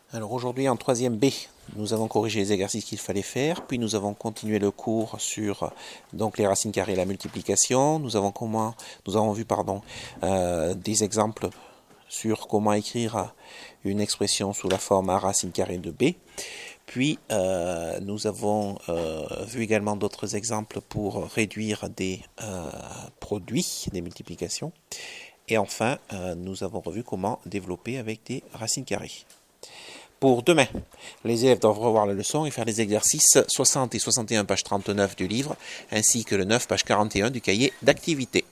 Alors aujourd'hui en 3e B, nous avons corrigé les exercices qu'il fallait faire, puis nous avons continué le cours sur donc les racines carrées et la multiplication. Nous avons vu des exemples sur comment écrire une expression sous la forme a racine carrée de B. Puis nous avons vu également d'autres exemples pour réduire des produits, des multiplications. Et enfin, nous avons revu comment développer avec des racines carrées. Pour demain, les élèves doivent revoir la leçon et faire les exercices 60 et 61, page 39 du livre, ainsi que le 9, page 41 du cahier d'activité.